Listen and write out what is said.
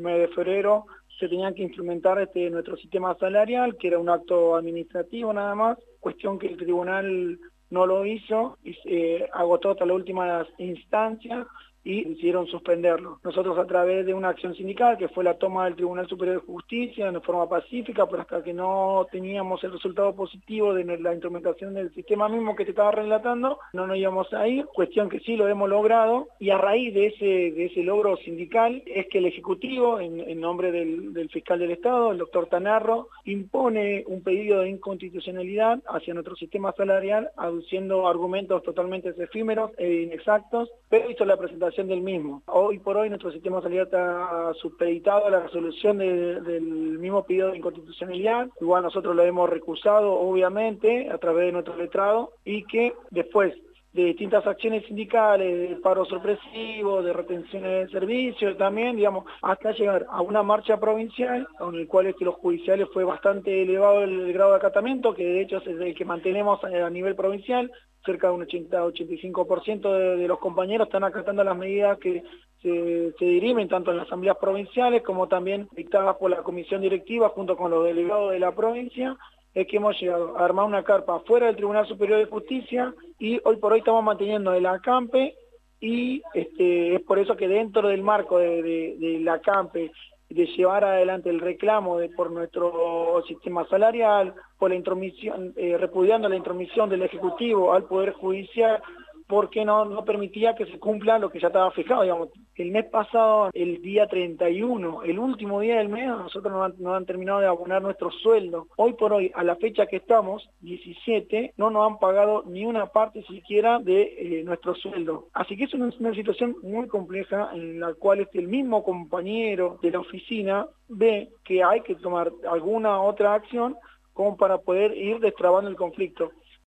mes de febrero se tenía que instrumentar nuestro sistema salarial, que era un acto administrativo nada más, cuestión que el tribunal no lo hizo y agotó hasta las últimas instancias y decidieron suspenderlo. Nosotros a través de una acción sindical, que fue la toma del Tribunal Superior de Justicia de forma pacífica, pero hasta que no teníamos el resultado positivo de la instrumentación del sistema mismo que te estaba relatando, no nos íbamos a ir, cuestión que sí lo hemos logrado, y a raíz de ese logro sindical es que el Ejecutivo, en nombre del fiscal del Estado, el doctor Tanarro, impone un pedido de inconstitucionalidad hacia nuestro sistema salarial, aduciendo argumentos totalmente efímeros e inexactos, pero hizo la presentación del mismo. Hoy por hoy nuestro sistema salarial está supeditado a la resolución del mismo pedido de inconstitucionalidad, igual nosotros lo hemos recusado obviamente a través de nuestro letrado, y que después de distintas acciones sindicales, de paro sorpresivo, de retenciones de servicios también, digamos, hasta llegar a una marcha provincial, con el cual los judiciales fue bastante elevado el grado de acatamiento, que de hecho es el que mantenemos a nivel provincial. Cerca de un 80-85% de los compañeros están acatando las medidas que se dirimen tanto en las asambleas provinciales como también dictadas por la comisión directiva junto con los delegados de la provincia. Es que hemos llegado a armar una carpa fuera del Tribunal Superior de Justicia y hoy por hoy estamos manteniendo el acampe, y es por eso que dentro del marco del acampe, de llevar adelante el reclamo por nuestro sistema salarial, por la intromisión, repudiando la intromisión del Ejecutivo al Poder Judicial, porque no permitía que se cumpla lo que ya estaba fijado. Digamos, el mes pasado, el día 31, el último día del mes, nosotros nos han terminado de abonar nuestro sueldo. Hoy por hoy, a la fecha que estamos, 17, no nos han pagado ni una parte siquiera de nuestro sueldo. Así que es una situación muy compleja en la cual el mismo compañero de la oficina ve que hay que tomar alguna otra acción como para poder ir destrabando el conflicto.